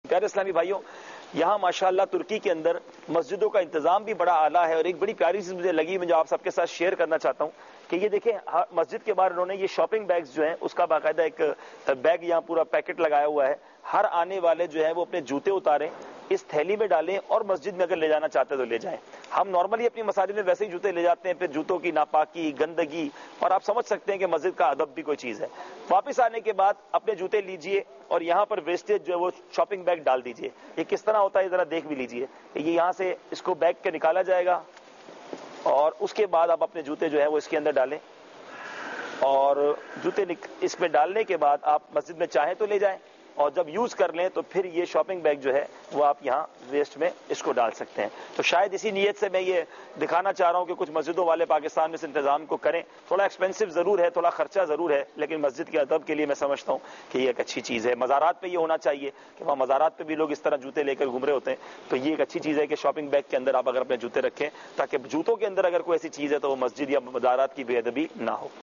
پیارے اسلامی بھائیوں، یہاں ماشاءاللہ ترکی کے اندر مسجدوں کا انتظام بھی بڑا اعلیٰ ہے، اور ایک بڑی پیاری چیز مجھے لگی، میں جو آپ سب کے ساتھ شیئر کرنا چاہتا ہوں کہ یہ دیکھیں مسجد کے باہر انہوں نے یہ شاپنگ بیگز جو ہیں اس کا باقاعدہ ایک بیگ یہاں پورا پیکٹ لگایا ہوا ہے. ہر آنے والے جو ہیں وہ اپنے جوتے اتاریں، اس تھیلی میں ڈالیں اور مسجد میں اگر لے جانا چاہتے تو لے جائیں. ہم نارملی اپنی مساجد میں ویسے ہی جوتے لے جاتے ہیں، پھر جوتوں کی ناپاکی، گندگی، اور آپ سمجھ سکتے ہیں کہ مسجد کا ادب بھی کوئی چیز ہے. واپس آنے کے بعد اپنے جوتے لیجئے اور یہاں پر ویسٹیج جو ہے وہ شاپنگ بیگ ڈال دیجئے. یہ کس طرح ہوتا ہے ذرا دیکھ بھی لیجئے کہ یہ یہاں سے اس کو بیگ کے نکالا جائے گا، اور اس کے بعد آپ اپنے جوتے جو ہیں وہ اس کے اندر ڈالیں، اور جوتے اس میں ڈالنے کے بعد آپ مسجد میں چاہیں تو لے جائیں، اور جب یوز کر لیں تو پھر یہ شاپنگ بیگ جو ہے وہ آپ یہاں ویسٹ میں اس کو ڈال سکتے ہیں. تو شاید اسی نیت سے میں یہ دکھانا چاہ رہا ہوں کہ کچھ مسجدوں والے پاکستان میں اس انتظام کو کریں. تھوڑا ایکسپینسو ضرور ہے، تھوڑا خرچہ ضرور ہے، لیکن مسجد کے ادب کے لیے میں سمجھتا ہوں کہ یہ ایک اچھی چیز ہے. مزارات پہ یہ ہونا چاہیے کہ وہاں مزارات پہ بھی لوگ اس طرح جوتے لے کر گھوم رہے ہوتے ہیں، تو یہ ایک اچھی چیز ہے کہ شاپنگ بیگ کے اندر آپ اگر اپنے جوتے رکھیں، تاکہ جوتوں کے اندر اگر کوئی ایسی چیز ہے تو وہ مسجد یا مزارات کی بے ادبی نہ ہو.